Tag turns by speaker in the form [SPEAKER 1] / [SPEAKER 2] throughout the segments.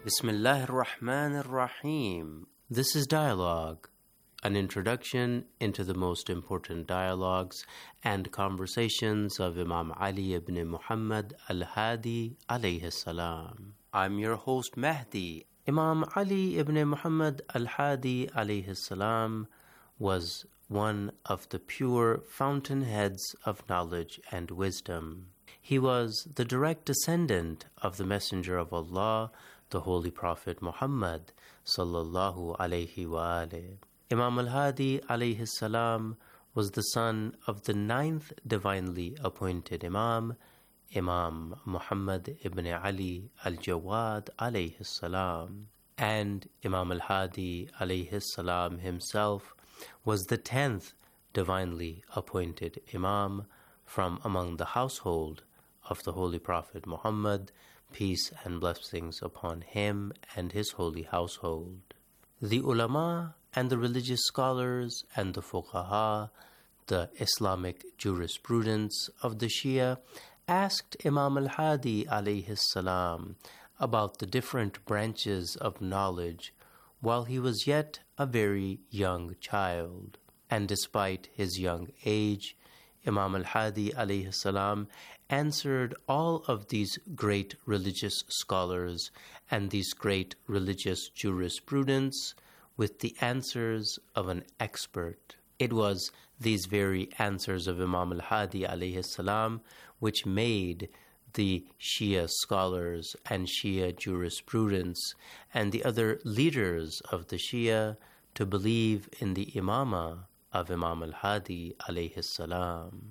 [SPEAKER 1] Bismillahir Rahmanir Rahim. This is Dialogue, an introduction into the most important dialogues and conversations of Imam Ali ibn Muhammad al-Hadi alayhi salam. I'm your host Mahdi. Imam Ali ibn Muhammad al-Hadi alayhi salam was one of the pure fountainheads of knowledge and wisdom. He was the direct descendant of the Messenger of Allah, the Holy Prophet Muhammad sallallahu alayhi wa alayhi. Imam al-Hadi alayhi salam was the son of the 9th divinely appointed Imam, Imam Muhammad ibn Ali al-Jawad alayhi salam. And Imam al-Hadi alayhi salam himself was the 10th divinely appointed Imam from among the household of the Holy Prophet Muhammad, peace and blessings upon him and his holy household. The ulama and the religious scholars and the fuqaha, the Islamic jurisprudence of the Shia, asked Imam al-Hadi alayhi salam about the different branches of knowledge while he was yet a very young child. And despite his young age, Imam al-Hadi alayhi salam answered all of these great religious scholars and these great religious jurisprudence with the answers of an expert. It was these very answers of Imam al-Hadi alayhi salam which made the Shia scholars and Shia jurisprudence and the other leaders of the Shia to believe in the imama of Imam al-Hadi alayhi salam.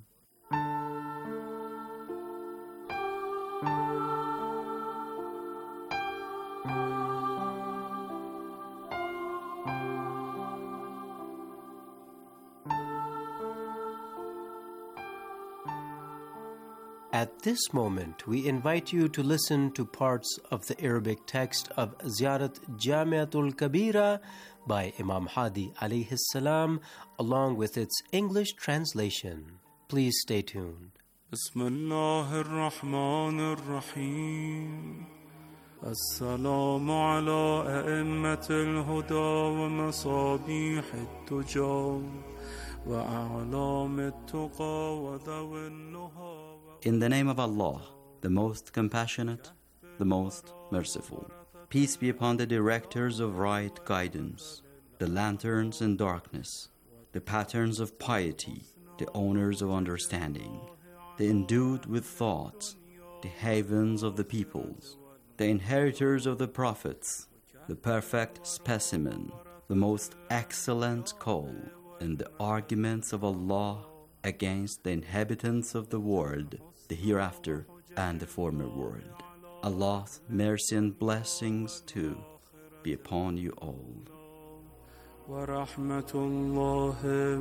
[SPEAKER 1] At this moment, we invite you to listen to parts of the Arabic text of Ziyarat Jamiatul Kabira by Imam Hadi alayhi salam, along with its English translation. Please stay tuned.
[SPEAKER 2] Bismillahir Rahmanir Rahim. السلام على أئمة الهدى ومصابيح التجار وأعلام التقى وذوي النهى.
[SPEAKER 3] In the name of Allah, the most compassionate, the most merciful. Peace be upon the directors of right guidance, the lanterns in darkness, the patterns of piety, the owners of understanding, the endued with thought, the havens of the peoples, the inheritors of the prophets, the perfect specimen, the most excellent call, and the arguments of Allah against the inhabitants of the world, the hereafter and the former world. Allah's mercy and blessings too be upon you all.
[SPEAKER 2] ورحمة الله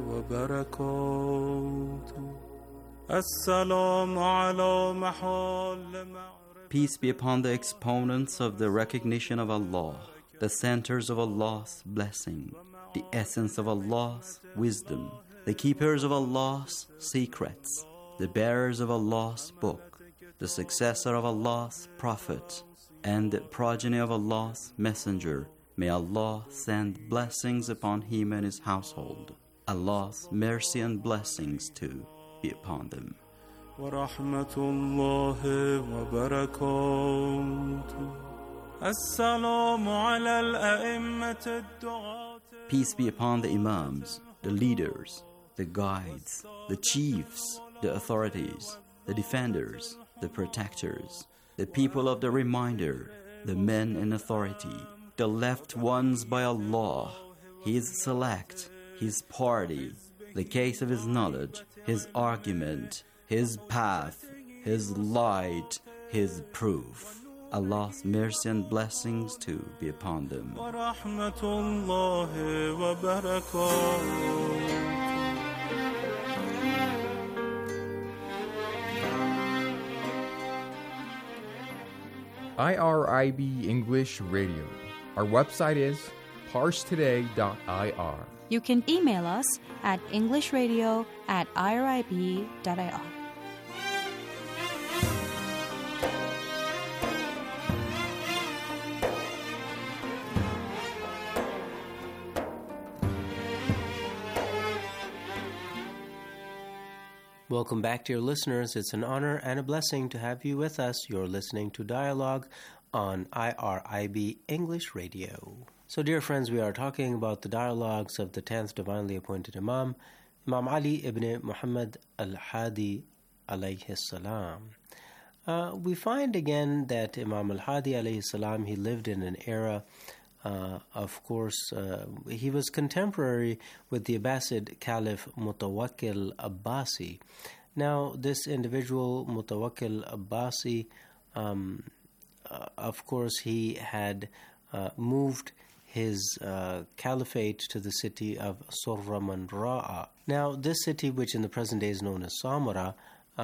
[SPEAKER 2] وبركاته. السلام على محل.
[SPEAKER 3] Peace be upon the exponents of the recognition of Allah, the centers of Allah's blessing, the essence of Allah's wisdom, the keepers of Allah's secrets, the bearers of Allah's book, the successor of Allah's prophet, and the progeny of Allah's messenger. May Allah send blessings upon him and his household. Allah's mercy and blessings too be upon them.
[SPEAKER 2] ورحمة الله وبركاته. السلام على الأئمة الدعاة.
[SPEAKER 3] Peace be upon the imams, the leaders, the guides, the chiefs, the authorities, the defenders, the protectors, the people of the reminder, the men in authority, the left ones by Allah, His select, His party, the case of His knowledge, His argument, His path, His light, His proof. Allah's mercy and blessings too be upon them.
[SPEAKER 2] ورحمة الله وبركاته.
[SPEAKER 4] IRIB English Radio. Our website is parstoday.ir.
[SPEAKER 5] You can email us at englishradio@irib.ir.
[SPEAKER 1] Welcome back, dear listeners. It's an honor and a blessing to have you with us. You're listening to Dialogue on IRIB English Radio. So, dear friends, we are talking about the dialogues of the 10th Divinely Appointed Imam, Imam Ali ibn Muhammad al-Hadi alayhi salam. We find again that Imam al-Hadi alayhi salam, he lived in an era, of course, he was contemporary with the Abbasid Caliph Mutawakkil Abbasi. Now, this individual, Mutawakkil Abbasi, of course, he had moved his caliphate to the city of Surra Manra'a. Now, this city, which in the present day is known as Samara,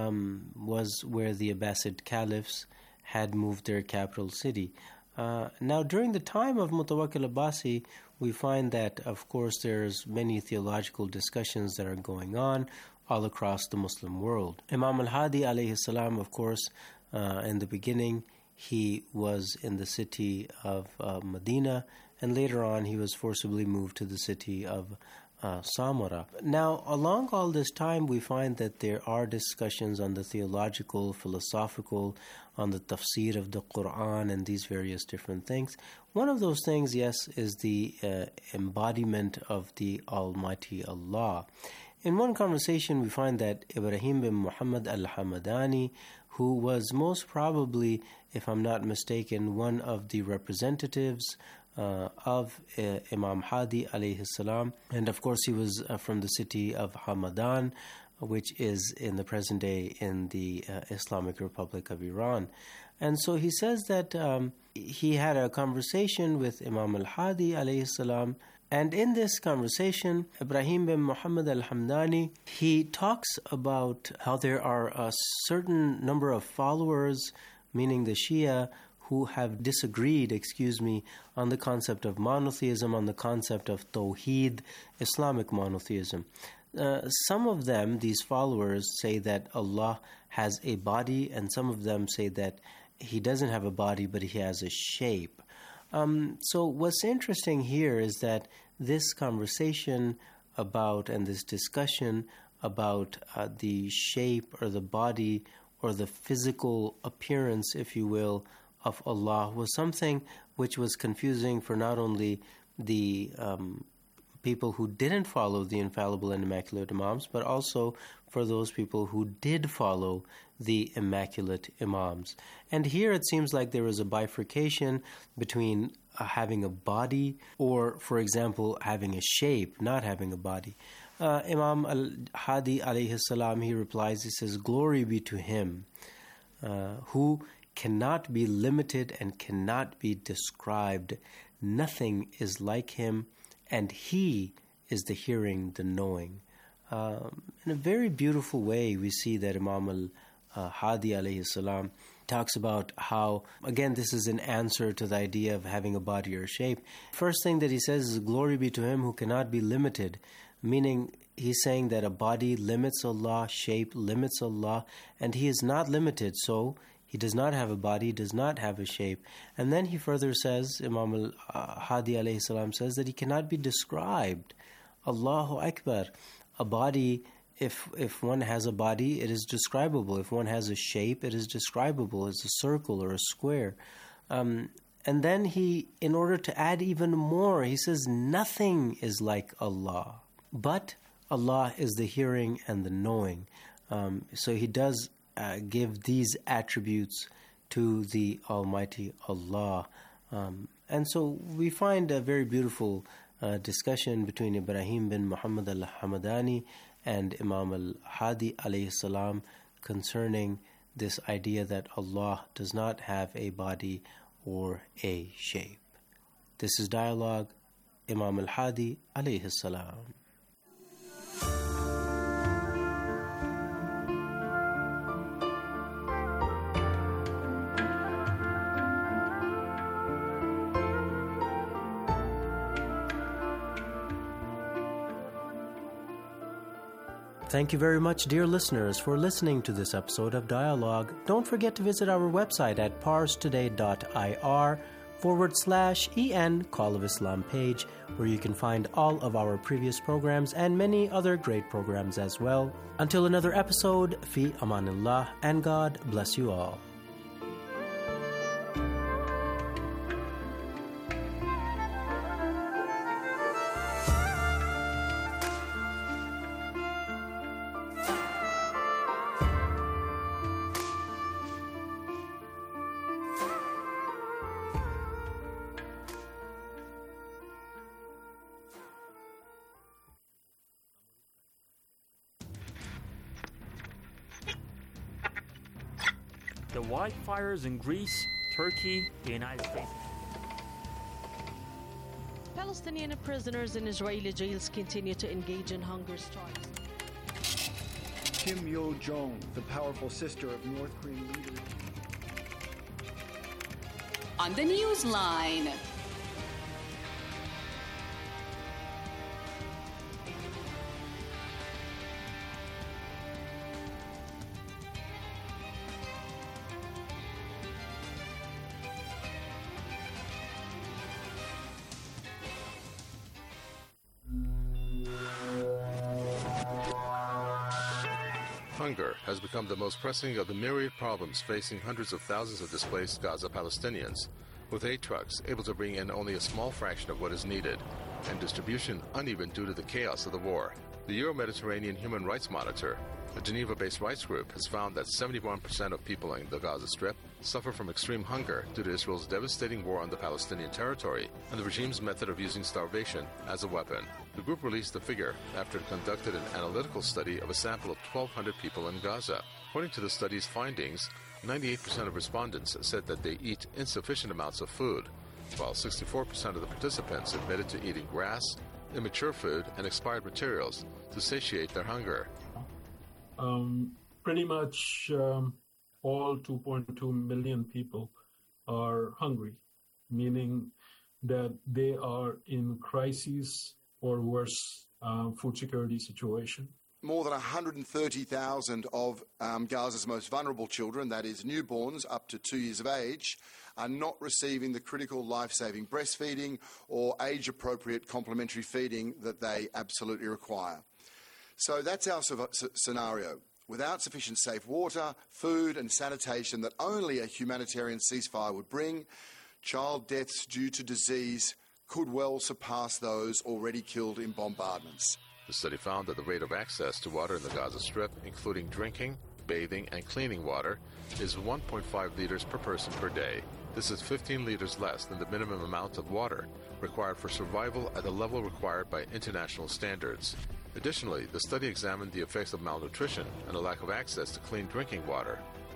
[SPEAKER 1] was where the Abbasid caliphs had moved their capital city. Now, during the time of Mutawakkil Abbasi, we find that, of course, there's many theological discussions that are going on all across the Muslim world. Imam al-Hadi alayhi salam, of course, in the beginning, he was in the city of Medina, and later on he was forcibly moved to the city of Samara. Now, along all this time, we find that there are discussions on the theological, philosophical, on the tafsir of the Quran and these various different things. One of those things, yes, is the embodiment of the Almighty Allah. In one conversation, we find that Ibrahim bin Muhammad al-Hamadani, who was most probably, if I'm not mistaken, one of the representatives of Imam Hadi alayhi salam, and of course he was from the city of Hamadan, which is in the present day in the Islamic Republic of Iran. And so he says that he had a conversation with Imam al-Hadi alayhi salam, and in this conversation, Ibrahim bin Muhammad al-Hamdani, he talks about how there are a certain number of followers, meaning the Shia, who have disagreed, on the concept of monotheism, on the concept of Tawheed, Islamic monotheism. Some of them, these followers, say that Allah has a body, and some of them say that He doesn't have a body, but He has a shape. So what's interesting here is that this conversation about, and this discussion about the shape or the body or the physical appearance, if you will, of Allah was something which was confusing for not only the people who didn't follow the infallible and immaculate Imams, but also for those people who did follow the immaculate Imams. And here it seems like there is a bifurcation between having a body or, for example, having a shape, not having a body. Imam al-Hadi alayhi salam, he replies, he says, "Glory be to Him who cannot be limited and cannot be described. Nothing is like Him, and He is the hearing, the knowing." In a very beautiful way, we see that Imam al-Hadi alayhi salam talks about how, again, this is an answer to the idea of having a body or shape. First thing that he says is, "Glory be to Him who cannot be limited," meaning he's saying that a body limits Allah, shape limits Allah, and He is not limited, so He does not have a body, does not have a shape. And then he further says, Imam al-Hadi alayhi salam says that He cannot be described. Allahu Akbar. A body, if one has a body, it is describable. If one has a shape, it is describable. It's a circle or a square. And then he, in order to add even more, he says, nothing is like Allah. But Allah is the hearing and the knowing. So he does give these attributes to the Almighty Allah. And so we find a very beautiful discussion between Ibrahim bin Muhammad al-Hamadani and Imam al-Hadi alayhi salam concerning this idea that Allah does not have a body or a shape. This is Dialogue, Imam al-Hadi alayhi salam. Thank you very much, dear listeners, for listening to this episode of Dialogue. Don't forget to visit our website at parstoday.ir en Call of Islam page, where you can find all of our previous programs and many other great programs as well. Until another episode, fi amanillah, and God bless you all.
[SPEAKER 6] The wildfires in Greece, Turkey, the United States.
[SPEAKER 7] Palestinian prisoners in Israeli jails continue to engage in hunger strikes.
[SPEAKER 8] Kim Yo-jong, the powerful sister of North Korean leader.
[SPEAKER 9] On the Newsline.
[SPEAKER 10] Hunger has become the most pressing of the myriad problems facing hundreds of thousands of displaced Gaza Palestinians, with aid trucks able to bring in only a small fraction of what is needed, and distribution uneven due to the chaos of the war. The Euro-Mediterranean Human Rights Monitor, a Geneva-based rights group, has found that 71% of people in the Gaza Strip suffer from extreme hunger due to Israel's devastating war on the Palestinian territory and the regime's method of using starvation as a weapon. The group released the figure after it conducted an analytical study of a sample of 1,200 people in Gaza. According to the study's findings, 98% of respondents said that they eat insufficient amounts of food, while 64% of the participants admitted to eating grass, immature food, and expired materials to satiate their hunger.
[SPEAKER 11] Pretty much all 2.2 million people are hungry, meaning that they are in crisis or worse food security situation.
[SPEAKER 12] More than 130,000 of Gaza's most vulnerable children, that is newborns up to 2 years of age, are not receiving the critical life-saving breastfeeding or age-appropriate complementary feeding that they absolutely require. So that's our scenario. Without sufficient safe water, food and sanitation that only a humanitarian ceasefire would bring, child deaths due to disease could well surpass those already killed in bombardments.
[SPEAKER 10] The study found that the rate of access to water in the Gaza Strip, including drinking, bathing, and cleaning water, is 1.5 liters per person per day. This is 15 liters less than the minimum amount of water required for survival at the level required by international standards. Additionally, the study examined the effects of malnutrition and a lack of access to clean drinking water.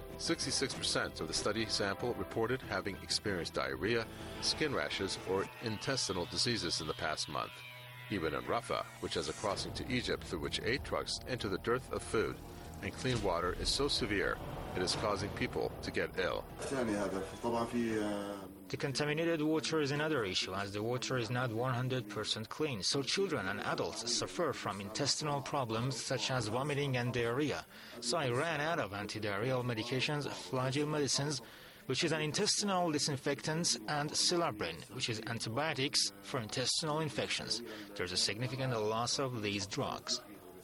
[SPEAKER 10] 66% of the study sample reported having experienced diarrhea, skin rashes, or intestinal diseases in the past month. Even in Rafah, which has a crossing to Egypt through which aid trucks enter, the dearth of food and clean water is so severe it is causing people to get ill.
[SPEAKER 13] The contaminated water is another issue, as the water is not 100% clean, so children and adults suffer from intestinal problems such as vomiting and diarrhea. So I ran out of antidiarrheal medications, Flagyl medicines, which is an intestinal disinfectant, and Silabrin, which is antibiotics for intestinal infections. There's a significant loss of these drugs.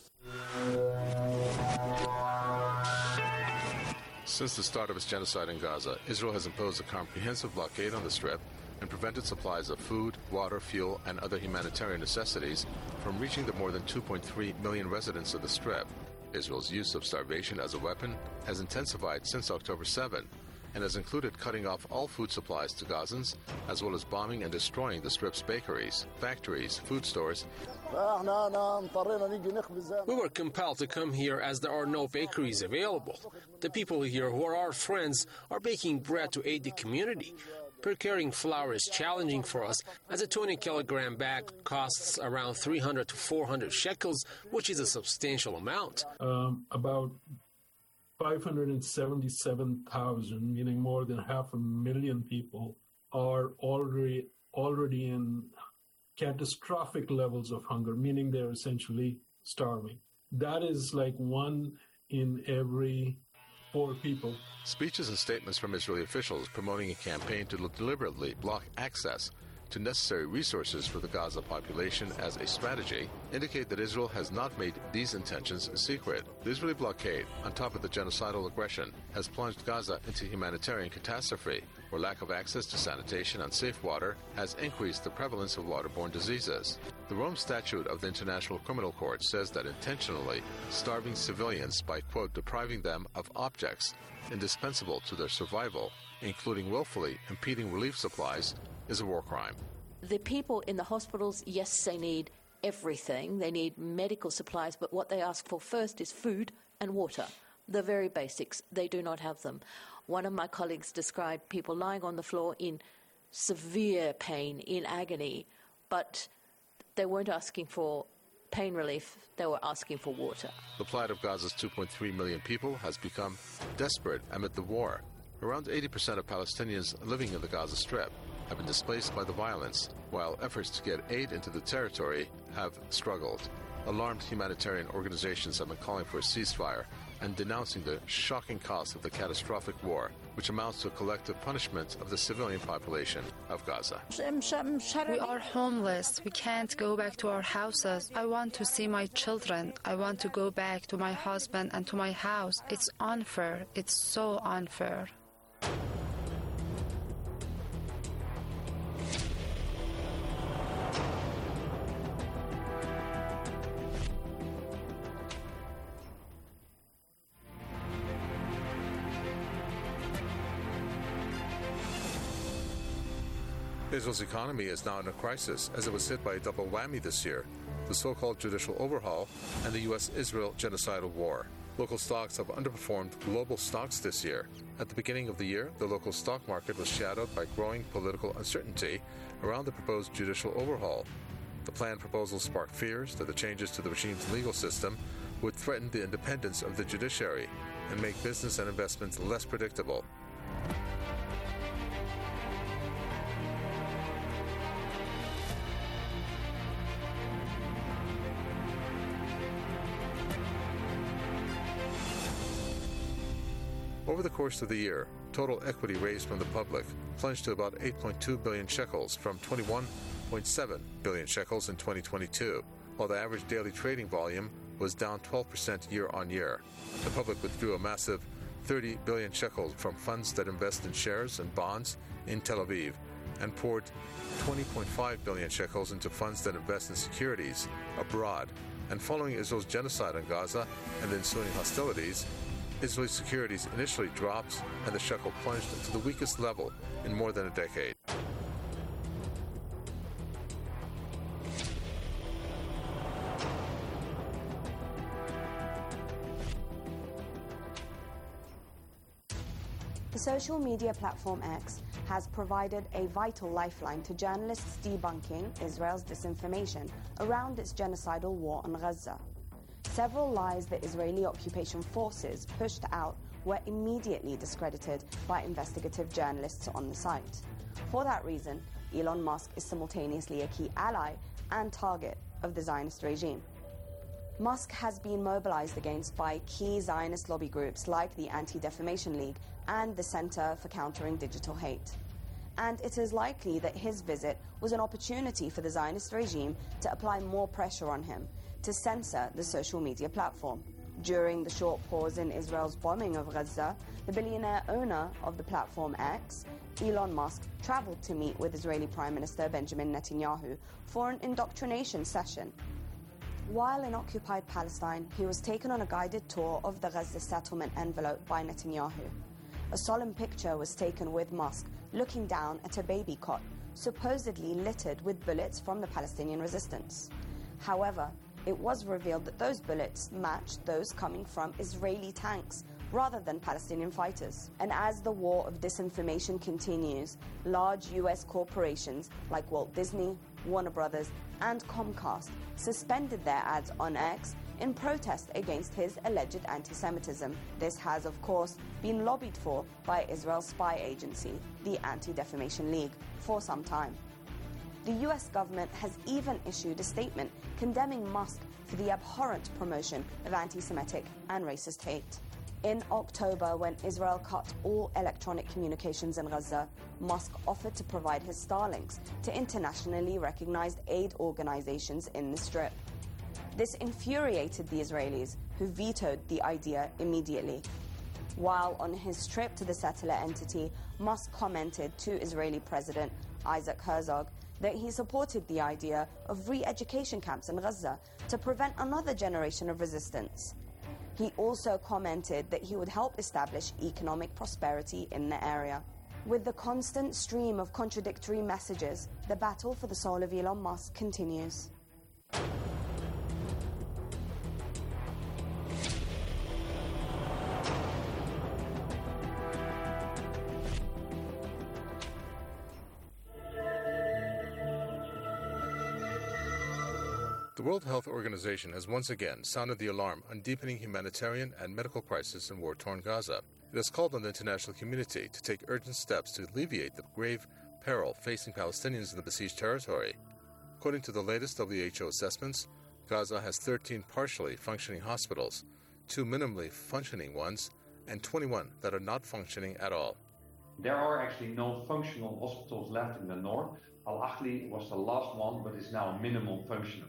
[SPEAKER 10] Since the start of its genocide in Gaza, Israel has imposed a comprehensive blockade on the Strip and prevented supplies of food, water, fuel, and other humanitarian necessities from reaching the more than 2.3 million residents of the Strip. Israel's use of starvation as a weapon has intensified since October 7 and has included cutting off all food supplies to Gazans, as well as bombing and destroying the Strip's bakeries, factories, food stores.
[SPEAKER 14] We were compelled to come here as there are no bakeries available. The people here who are our friends are baking bread to aid the community. Procuring flour is challenging for us, as a 20-kilogram bag costs around 300 to 400 shekels, which is a substantial amount.
[SPEAKER 11] About 577,000, meaning more than 500,000 people, are already in catastrophic levels of hunger, meaning they're essentially starving. That is like 1 in every poor people.
[SPEAKER 10] Speeches and statements from Israeli officials promoting a campaign to deliberately block access to necessary resources for the Gaza population as a strategy indicate that Israel has not made these intentions secret. The Israeli blockade, on top of the genocidal aggression, has plunged Gaza into humanitarian catastrophe, where lack of access to sanitation and safe water has increased the prevalence of waterborne diseases. The Rome Statute of the International Criminal Court says that intentionally starving civilians by, quote, depriving them of objects indispensable to their survival, including willfully impeding relief supplies, is a war crime.
[SPEAKER 15] The people in the hospitals, yes, they need everything. They need medical supplies, but what they ask for first is food and water. The very basics. They do not have them. One of my colleagues described people lying on the floor in severe pain, in agony, but they weren't asking for pain relief, they were asking for water.
[SPEAKER 10] The plight of Gaza's 2.3 million people has become desperate amid the war. Around 80% of Palestinians living in the Gaza Strip have been displaced by the violence, while efforts to get aid into the territory have struggled. Alarmed humanitarian organizations have been calling for a ceasefire and denouncing the shocking cost of the catastrophic war, which amounts to a collective punishment of the civilian population of Gaza.
[SPEAKER 16] We are homeless. We can't go back to our houses. I want to see my children. I want to go back to my husband and to my house. It's unfair. It's so unfair.
[SPEAKER 10] Israel's economy is now in a crisis as it was hit by a double whammy this year, the so-called judicial overhaul and the U.S.-Israel genocidal war. Local stocks have underperformed global stocks this year. At the beginning of the year, the local stock market was shadowed by growing political uncertainty around the proposed judicial overhaul. The planned proposal sparked fears that the changes to the regime's legal system would threaten the independence of the judiciary and make business and investments less predictable. Over the course of the year, total equity raised from the public plunged to about 8.2 billion shekels from 21.7 billion shekels in 2022, while the average daily trading volume was down 12% year on year. The public withdrew a massive 30 billion shekels from funds that invest in shares and bonds in Tel Aviv and poured 20.5 billion shekels into funds that invest in securities abroad. And following Israel's genocide on Gaza and the ensuing hostilities, Israeli securities initially dropped and the shekel plunged to the weakest level in more than a decade.
[SPEAKER 17] The social media platform X has provided a vital lifeline to journalists debunking Israel's disinformation around its genocidal war on Gaza. Several lies the Israeli occupation forces pushed out were immediately discredited by investigative journalists on the site. For that reason, Elon Musk is simultaneously a key ally and target of the Zionist regime. Musk has been mobilized against by key Zionist lobby groups like the Anti-Defamation League and the Center for Countering Digital Hate. And it is likely that his visit was an opportunity for the Zionist regime to apply more pressure on him to censor the social media platform. During the short pause in Israel's bombing of Gaza, the billionaire owner of the platform X, Elon Musk, traveled to meet with Israeli Prime Minister Benjamin Netanyahu for an indoctrination session. While in occupied Palestine, he was taken on a guided tour of the Gaza settlement envelope by Netanyahu. A solemn picture was taken with Musk looking down at a baby cot, supposedly littered with bullets from the Palestinian resistance. However, it was revealed that those bullets matched those coming from Israeli tanks rather than Palestinian fighters. And as the war of disinformation continues, large US corporations like Walt Disney, Warner Brothers, and Comcast suspended their ads on X in protest against his alleged anti-Semitism. This has, of course, been lobbied for by Israel's spy agency, the Anti-Defamation League, for some time. The US government has even issued a statement condemning Musk for the abhorrent promotion of anti-Semitic and racist hate. In October, when Israel cut all electronic communications in Gaza, Musk offered to provide his Starlinks to internationally recognized aid organizations in the Strip. This infuriated the Israelis, who vetoed the idea immediately. While on his trip to the satellite entity, Musk commented to Israeli President Isaac Herzog that he supported the idea of re-education camps in Gaza to prevent another generation of resistance. He also commented that he would help establish economic prosperity in the area. With the constant stream of contradictory messages, the battle for the soul of Elon Musk continues.
[SPEAKER 10] The World Health Organization has once again sounded the alarm on deepening humanitarian and medical crisis in war-torn Gaza. It has called on the international community to take urgent steps to alleviate the grave peril facing Palestinians in the besieged territory. According to the latest WHO assessments, Gaza has 13 partially functioning hospitals, 2 minimally functioning ones, and 21 that are not functioning at all.
[SPEAKER 18] There are actually no functional hospitals left in the north. Al-Ahli was the last one, but is now minimum functioning.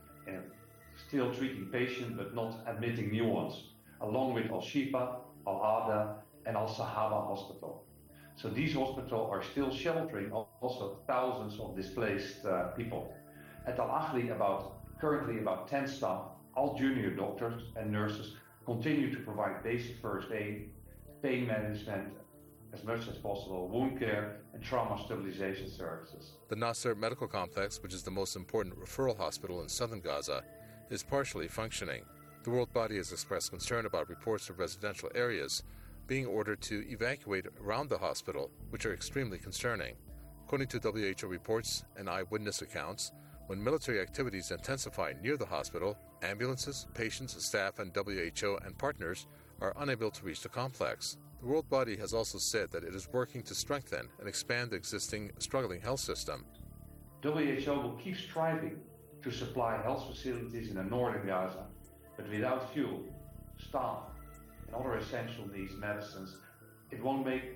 [SPEAKER 18] Still treating patients but not admitting new ones, along with Al-Shifa, Al-Ada and Al-Sahaba Hospital. So these hospitals are still sheltering also thousands of displaced people. At Al-Ahli, currently about 10 staff, all junior doctors and nurses, continue to provide basic first aid, pain management, as much as possible, wound care and trauma stabilization services.
[SPEAKER 10] The Nasser Medical Complex, which is the most important referral hospital in southern Gaza, is partially functioning. The World Body has expressed concern about reports of residential areas being ordered to evacuate around the hospital, which are extremely concerning. According to WHO reports and eyewitness accounts, when military activities intensify near the hospital, ambulances, patients, staff, and WHO and partners are unable to reach the complex. The World Body has also said that it is working to strengthen and expand the existing struggling health system.
[SPEAKER 18] WHO will keep striving to supply health facilities in the northern Gaza, but without fuel, staff, and other essential needs, medicines won't make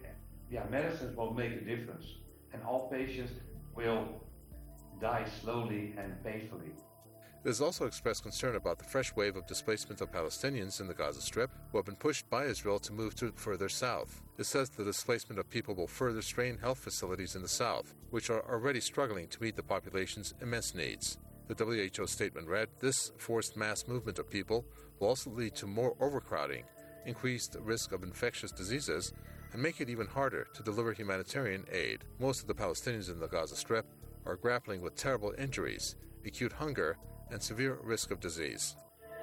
[SPEAKER 18] a difference, and all patients will die slowly and painfully.
[SPEAKER 10] It has also expressed concern about the fresh wave of displacement of Palestinians in the Gaza Strip who have been pushed by Israel to move to further south. It says the displacement of people will further strain health facilities in the south, which are already struggling to meet the population's immense needs. The WHO statement read, "This forced mass movement of people will also lead to more overcrowding, increased risk of infectious diseases, and make it even harder to deliver humanitarian aid. Most of the Palestinians in the Gaza Strip are grappling with terrible injuries, acute hunger, and severe risk of disease."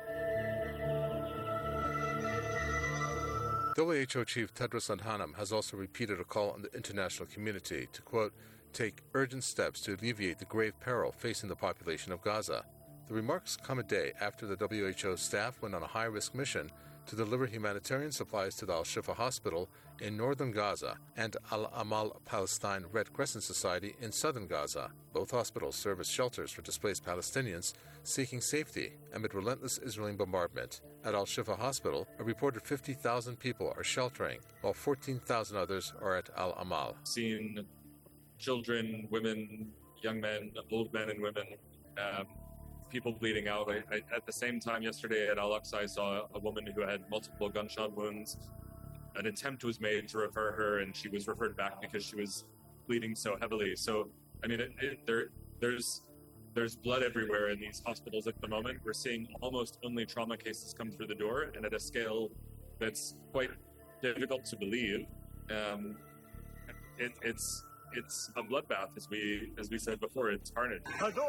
[SPEAKER 10] WHO Chief Tedros Adhanom has also repeated a call on the international community to, quote, "take urgent steps to alleviate the grave peril facing the population of Gaza." The remarks come a day after the WHO staff went on a high-risk mission to deliver humanitarian supplies to the Al-Shifa Hospital in northern Gaza and Al-Amal Palestine Red Crescent Society in southern Gaza. Both hospitals serve as shelters for displaced Palestinians seeking safety amid relentless Israeli bombardment. At Al-Shifa Hospital, a reported 50,000 people are sheltering, while 14,000 others are at Al-Amal.
[SPEAKER 19] Seeing children, women, young men, old men and women, people bleeding out. At the same time yesterday at Al-Aqsa, I saw a woman who had multiple gunshot wounds. An attempt was made to refer her, and she was referred back because she was bleeding so heavily. So, I mean, there's blood everywhere in these hospitals at the moment. We're seeing almost only trauma cases come through the door, and at a scale that's quite difficult to believe. It's a bloodbath, as we said before. It's carnage.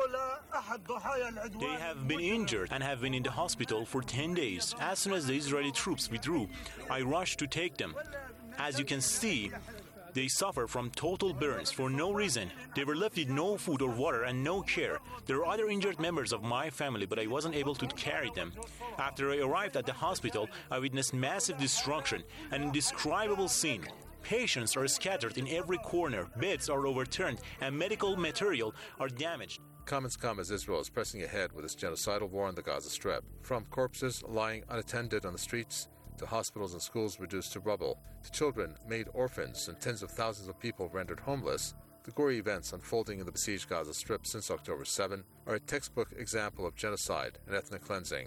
[SPEAKER 20] They have been injured and have been in the hospital for 10 days. As soon as the Israeli troops withdrew, I rushed to take them. As you can see, they suffer from total burns for no reason. They were left with no food or water and no care. There are other injured members of my family, but I wasn't able to carry them. After I arrived at the hospital, I witnessed massive destruction, an indescribable scene. Patients are scattered in every corner, beds are overturned, and medical material are damaged.
[SPEAKER 10] Comments come as Israel is pressing ahead with its genocidal war on the Gaza Strip. From corpses lying unattended on the streets to hospitals and schools reduced to rubble, to children made orphans and tens of thousands of people rendered homeless, the gory events unfolding in the besieged Gaza Strip since October 7 are a textbook example of genocide and ethnic cleansing.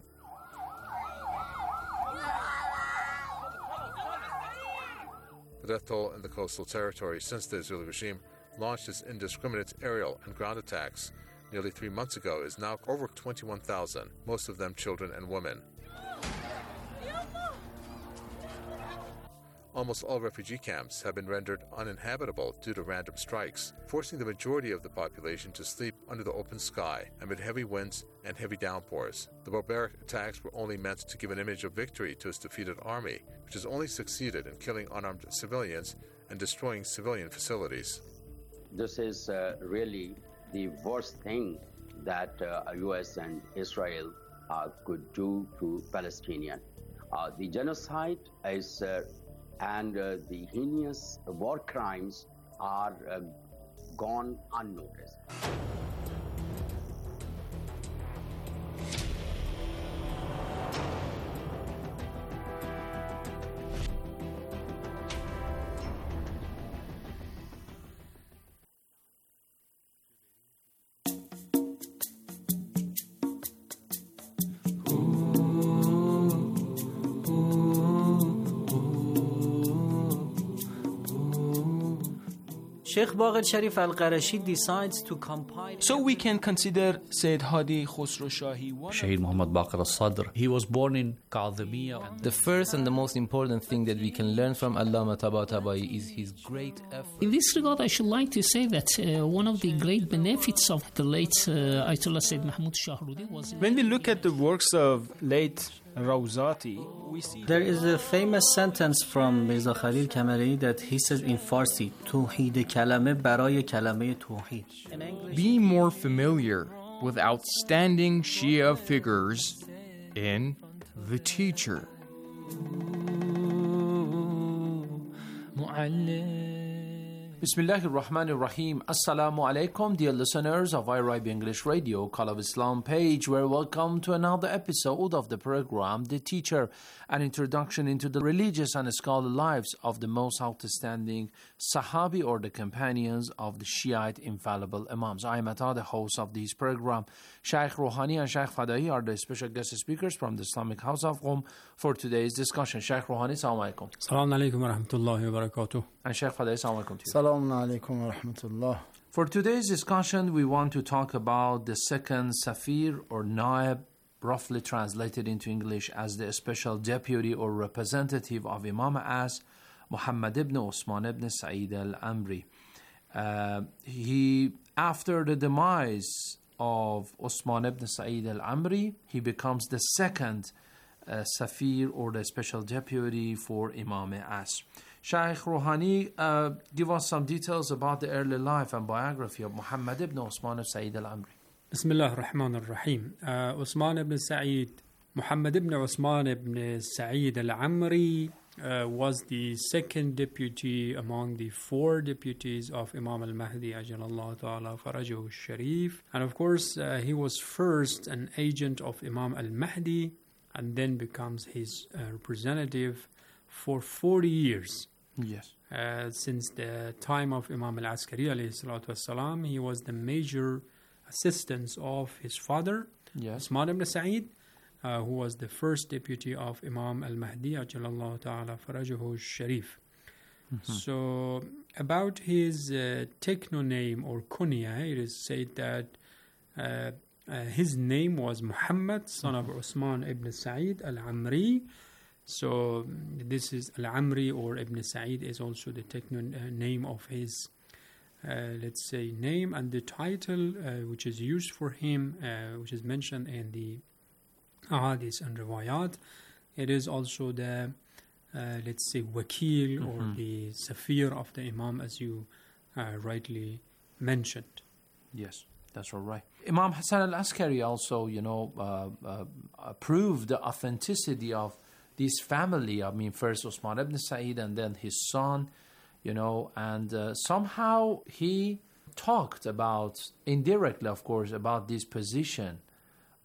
[SPEAKER 10] The death toll in the coastal territory since the Israeli regime launched its indiscriminate aerial and ground attacks nearly 3 months ago is now over 21,000, most of them children and women. Almost all refugee camps have been rendered uninhabitable due to random strikes, forcing the majority of the population to sleep under the open sky amid heavy winds and heavy downpours. The barbaric attacks were only meant to give an image of victory to its defeated army, which has only succeeded in killing unarmed civilians and destroying civilian facilities.
[SPEAKER 21] This is really the worst thing that U.S. and Israel could do to Palestinians. The genocide is and the heinous war crimes are gone unnoticed.
[SPEAKER 22] Sheikh Baqir Sharif Al-Qarashi decides to compile.
[SPEAKER 23] So we can consider Sayyid Hadi Khosrow Shahi.
[SPEAKER 24] Shaheed Muhammad Baqir al-Sadr. He was born in Kadhimiya.
[SPEAKER 25] The first and the most important thing that we can learn from Allama Tabatabai is his great effort.
[SPEAKER 26] In this regard, I should like to say that one of the great benefits of the late Ayatollah Sayyid Mahmoud Shahrudi was...
[SPEAKER 23] When we look at the works of late Rawzati, we see...
[SPEAKER 22] There is a famous sentence from Mirza Khalil Kamari that he says in Farsi, Tawheed kalame baraye kalame tawheed.
[SPEAKER 4] Be more familiar with outstanding Shia figures in The Teacher.
[SPEAKER 1] Bismillahir Rahmanir Rahim. Assalamu alaikum, dear listeners of IRIB English Radio, Call of Islam page, where welcome to another episode of the program, The Teacher, an introduction into the religious and scholarly lives of the most outstanding Sahabi or the companions of the Shiite infallible Imams. I am Ata, the host of this program. Shaykh Rouhani and Shaykh Fadahi are the special guest speakers from the Islamic House of Qom for today's discussion. Shaykh Rouhani, Assalamu alaikum.
[SPEAKER 27] Assalamu alaikum wa rahmatullahi wa barakatuh.
[SPEAKER 1] And Shaykh Fadahi, Assalamu alaikum to you.
[SPEAKER 27] Assalamu alaikum wa rahmatullah.
[SPEAKER 1] For today's discussion, we want to talk about the second Safir or Naib, roughly translated into English as the special deputy or representative of Imam As, Muhammad ibn Osman ibn Sa'id al-Amri. After the demise of Osman ibn Sa'id al-Amri, he becomes the second Safir or the special deputy for Imam As. Shaykh Rouhani, give us some details about the early life and biography of Muhammad ibn Osman ibn Sa'id al-Amri.
[SPEAKER 27] Bismillah ar-Rahman ar-Rahim. Osman ibn Sa'id, Muhammad ibn Osman ibn Sa'id al-Amri was the second deputy among the four deputies of Imam al-Mahdi ajalallahu ta'ala farajahu al-Sharif. And of course, he was first an agent of Imam al-Mahdi and then becomes his representative for 40 years.
[SPEAKER 1] Yes.
[SPEAKER 27] Since the time of Imam al-Askari alayhi salatu wassalam, he was the major assistant of his father,
[SPEAKER 1] yes,
[SPEAKER 27] Osman ibn Sa'id, who was the first deputy of Imam al-Mahdi ajalallahu ta'ala farajahu al-Sharif. So about his techno name or kunya, it is said that his name was Muhammad, son of Osman ibn Sa'id al-Amri. So this is Al-Amri or Ibn Sa'id is also the techno name of his, let's say, name, and the title which is used for him, which is mentioned in the Ahadith and Riwayat. It is also the, let's say, Wakil or the Safir of the Imam, as you rightly mentioned.
[SPEAKER 1] Yes, that's all right. Imam Hassan al-Askari also, proved the authenticity of this family. I mean, first Osman ibn Sa'id and then his son, and somehow he talked about, indirectly of course, about this position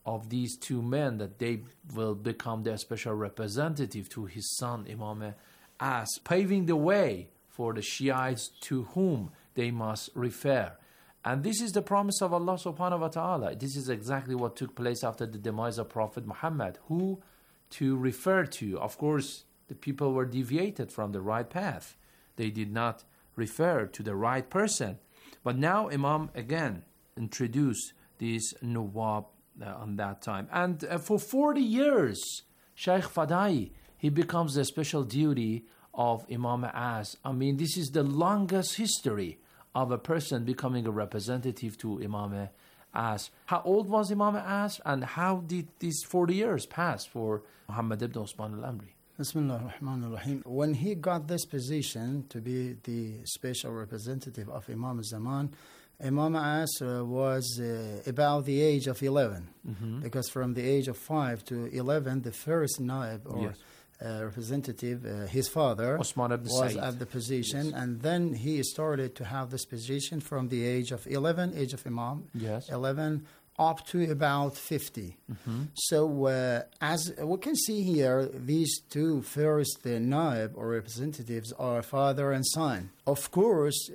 [SPEAKER 24] of these two men, that they will become the special representative to his son Imam as, paving the way for the Shiites to whom they must refer. And this is the promise of Allah subhanahu wa ta'ala. This is exactly what took place after the demise of Prophet Muhammad. Who to refer to? Of course, the people were deviated from the right path. They did not refer to the right person. But now Imam again introduced this Nuwab on that time. And for 40 years, Shaykh Fadai, he becomes the special duty of Imam As. I mean, this is the longest history of a person becoming a representative to Imam As. How old was Imam As, and how did these 40 years pass for Muhammad ibn Osman al-Amri?
[SPEAKER 2] Bismillah ar-Rahman ar-Rahim. When he got this position to be the special representative of Imam Zaman, Imam As was about the age of 11, because from the age of 5 to 11, the first Naib or representative, his father,
[SPEAKER 24] Osman ibn
[SPEAKER 2] was
[SPEAKER 24] Said
[SPEAKER 2] at the position, and then he started to have this position from the age of 11, age of Imam, 11, up to about 50. So as we can see here, these two first Naib or representatives are father and son. Of course,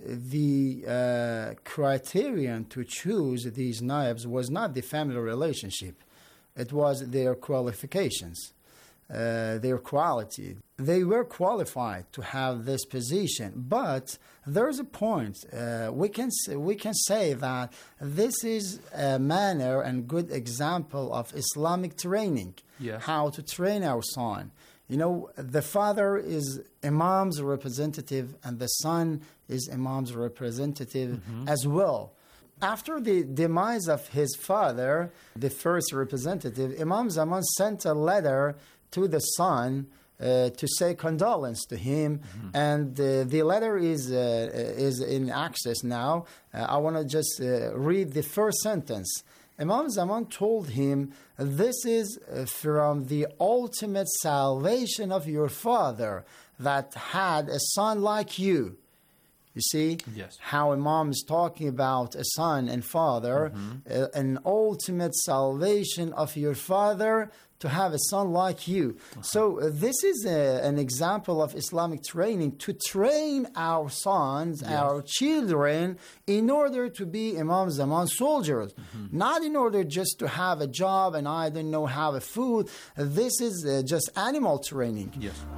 [SPEAKER 2] the criterion to choose these Naibs was not the family relationship. It was their qualifications, their quality. They were qualified to have this position, but there's a point. We can say that this is a manner and good example of Islamic training, how to train our son. You know, the father is Imam's representative and the son is Imam's representative as well. After the demise of his father, the first representative, Imam Zaman sent a letter to the son to say condolence to him, and the letter is in access now. I want to just read the first sentence. Imam Zaman told him, "This is from the ultimate salvation of your father that had a son like you." You see how Imam is talking about a son and father, an ultimate salvation of your father to have a son like you. So this is an example of Islamic training, to train our sons, our children, in order to be Imam Zaman soldiers. Not in order just to have a job and I don't know have a food. This is just animal training.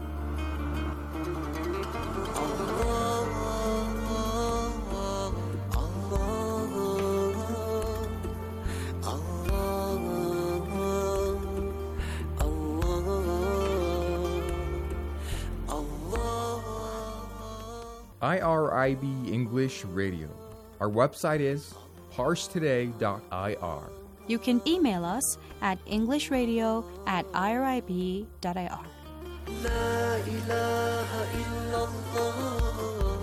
[SPEAKER 4] IRIB English Radio. Our website is parstoday.ir.
[SPEAKER 3] You can email us at englishradio@irib.ir. La ilaha illallah.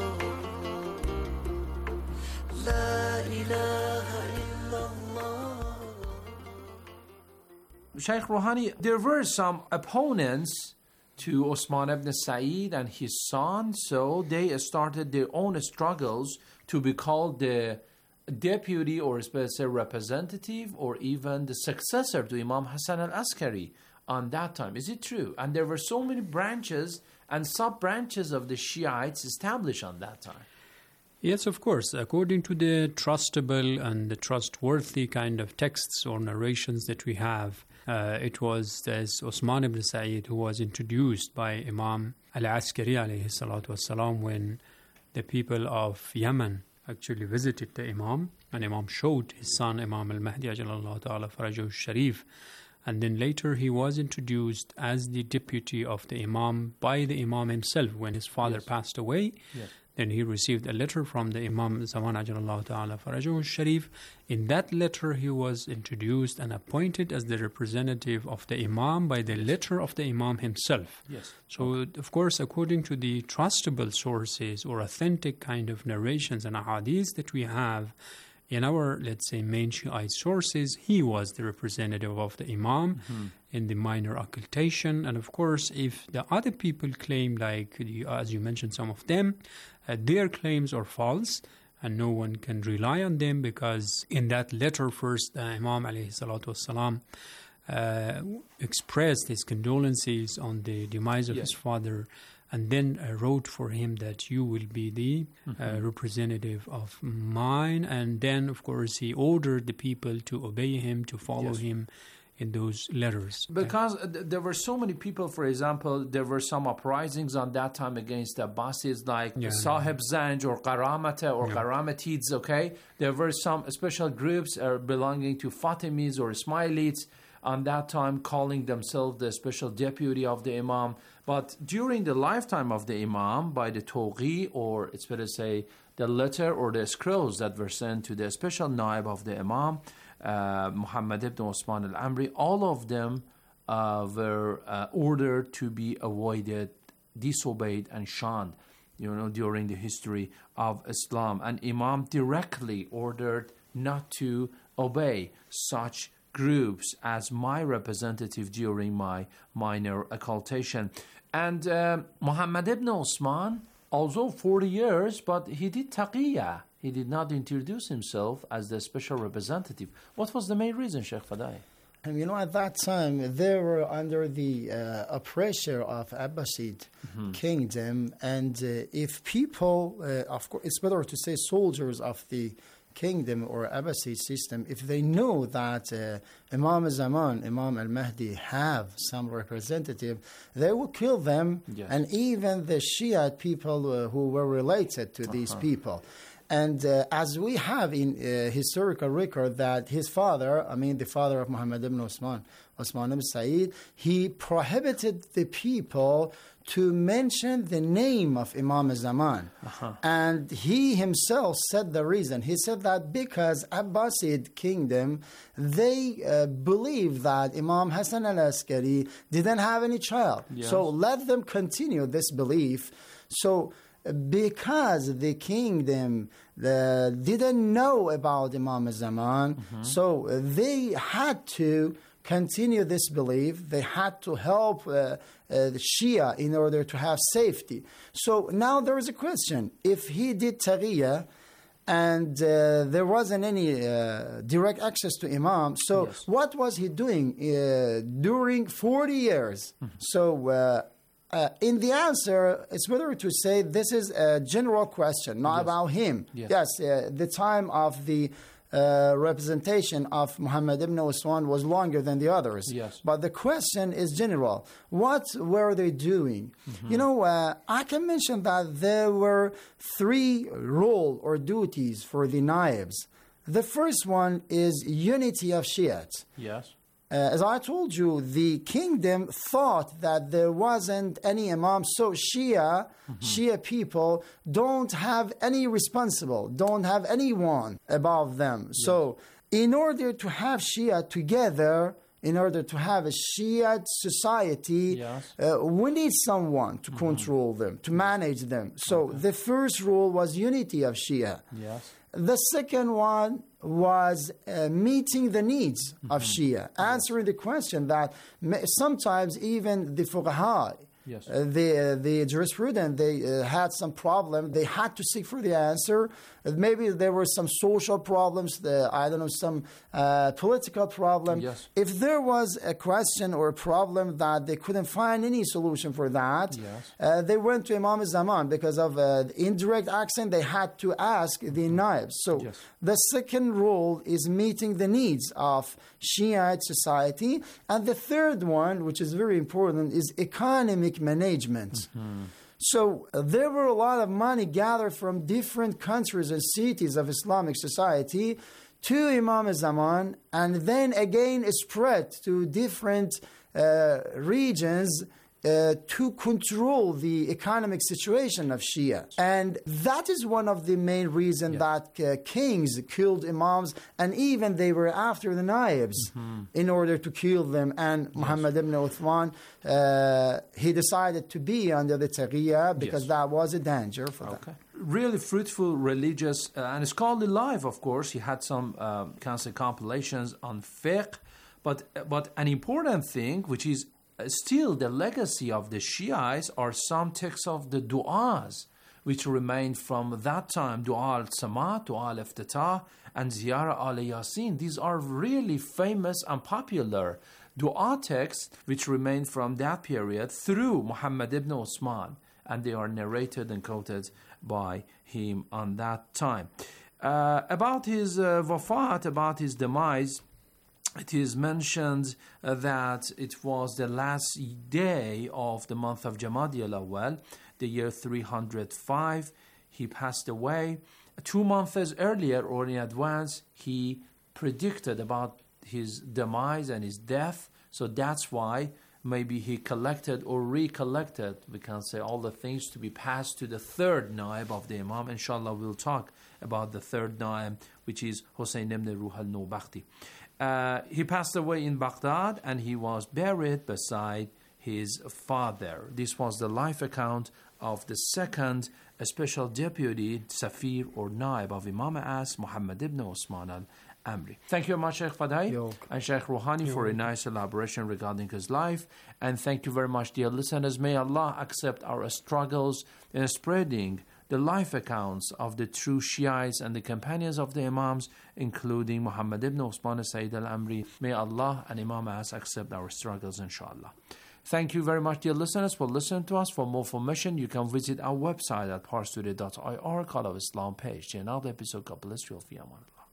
[SPEAKER 24] La ilaha illallah. Shaykh Rouhani, there were some opponents to Osman ibn Said and his son, so they started their own struggles to be called the deputy or special representative or even the successor to Imam Hassan al-Askari on that time. Is it true? And there were so many branches and sub-branches of the Shiites established on that time.
[SPEAKER 27] Yes, of course. According to the trustable and the trustworthy kind of texts or narrations that we have, it was as Osman ibn Said who was introduced by Imam al-Askari alayhi salatu wassalam when the people of Yemen actually visited the Imam, and Imam showed his son Imam al-Mahdi ajalallahu ta'ala farajahu sharif, and then later he was introduced as the deputy of the Imam by the Imam himself when his father passed away. Then he received a letter from the Imam Zaman ajalallahu ta'ala farajahu sharif. In that letter he was introduced and appointed as the representative of the Imam by the letter of the Imam himself. So of course, according to the trustable sources or authentic kind of narrations and ahadith that we have in our, let's say, main Shiite sources, he was the representative of the Imam in the minor occultation. And of course, if the other people claim, like as you mentioned, some of them, their claims are false. and no one can rely on them, because in that letter first, Imam alayhi salatu wassalam expressed his condolences on the demise of his father, and then wrote for him that you will be the representative of mine. And then, of course, he ordered the people to obey him, to follow him in those letters.
[SPEAKER 24] Because there were so many people, for example, there were some uprisings on that time against the Abbasids, like Sahib Zanj or Karamata or Karamatids, okay? There were some special groups belonging to Fatimids or Ismailites on that time, calling themselves the special deputy of the Imam. But during the lifetime of the Imam, by the Tawqi, or it's better to say the letter or the scrolls that were sent to the special Naib of the Imam, Muhammad ibn Osman al-Amri, all of them were ordered to be avoided, disobeyed and shunned, during the history of Islam. And Imam directly ordered not to obey such groups as my representative during my minor occultation. And Muhammad ibn Osman, although 40 years, but he did taqiyya. He did not introduce himself as the special representative. What was the main reason, Sheikh Fadai?
[SPEAKER 2] And at that time, they were under the pressure of Abbasid kingdom. And if people, of course, it's better to say soldiers of the kingdom or Abbasid system, if they know that Imam Zaman, Imam al-Mahdi have some representative, they will kill them, and even the Shiite people who were related to these people. And as we have in historical record that his father, the father of Muhammad ibn Osman ibn Said, he prohibited the people to mention the name of Imam Zaman. And he himself said the reason. He said that because Abbasid kingdom, they believe that Imam Hassan al-Askari didn't have any child. So let them continue this belief. So because the kingdom didn't know about Imam Zaman, so they had to continue this belief. They had to help the Shia in order to have safety. So now there is a question. If he did taqiyya and there wasn't any direct access to Imam, so what was he doing during 40 years? So in the answer, it's better to say this is a general question, not about him. The time of the representation of Muhammad ibn Osman was longer than the others. But the question is general. What were they doing? I can mention that there were 3 roles or duties for the Naibs. The first one is unity of Shiites. As I told you, the kingdom thought that there wasn't any Imam, so Shia people don't have any responsible, don't have anyone above them. So in order to have Shia together, in order to have a Shia society, we need someone to control them, to manage them. So the first rule was unity of Shia. The second one was meeting the needs of Shia, answering the question that sometimes even the fuqaha, the jurisprudence, they had some problem. They had to seek for the answer. Maybe there were some social problems, some political problem. If there was a question or a problem that they couldn't find any solution for that, they went to Imam Zaman. Because of the indirect accent, they had to ask the Naibs. So the second rule is meeting the needs of Shiite society. And the third one, which is very important, is economic management. So there were a lot of money gathered from different countries and cities of Islamic society to Imam Zaman, and then again spread to different regions to control the economic situation of Shia. And that is one of the main reasons that kings killed imams, and even they were after the Naibs in order to kill them. And Muhammad ibn Uthman, he decided to be under the taqiyya because that was a danger for them.
[SPEAKER 24] Really fruitful religious and scholarly life, of course. He had some constant compilations on fiqh, but an important thing, which is still the legacy of the Shiites, are some texts of the du'as, which remained from that time, Dua al-Samad, Dua al-Iftitah, and Ziyarah al-Yasin. These are really famous and popular dua texts which remained from that period through Muhammad ibn Osman, and they are narrated and quoted by him on that time. About his wafat, about his demise, it is mentioned that it was the last day of the month of Jamadi al-Awwal, the year 305. He passed away. 2 months earlier or in advance, he predicted about his demise and his death. So that's why maybe he collected or recollected, we can say, all the things to be passed to the third Naib of the Imam. Inshallah, we'll talk about the third Naib, which is Hussein ibn Ruh al-Nubakhti. He passed away in Baghdad and he was buried beside his father. This was the life account of the second special deputy, Safir or Naib of Imam As, Muhammad ibn Osman al-Amri. Thank you very much, Sheikh Fadai and Sheikh Rouhani, for a nice elaboration regarding his life. And thank you very much, dear listeners. May Allah accept our struggles in spreading the life accounts of the true Shiites and the companions of the Imams, including Muhammad ibn Osman Sayyid al-Amri. May Allah and Imam As accept our struggles, inshallah. Thank you very much, dear listeners, for listening to us. For more information, you can visit our website at parstoday.ir, Call of Islam page. Another episode. God bless you. Fi aman Allah.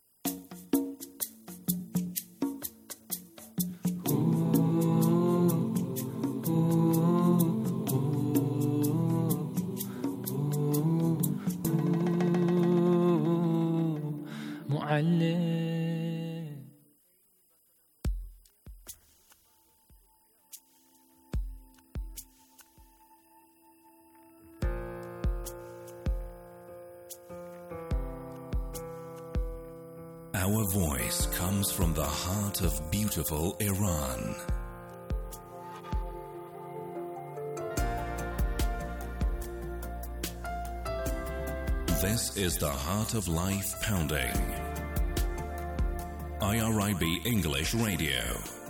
[SPEAKER 5] Our voice comes from the heart of beautiful Iran. This is the Heart of Life Pounding. IRIB English Radio.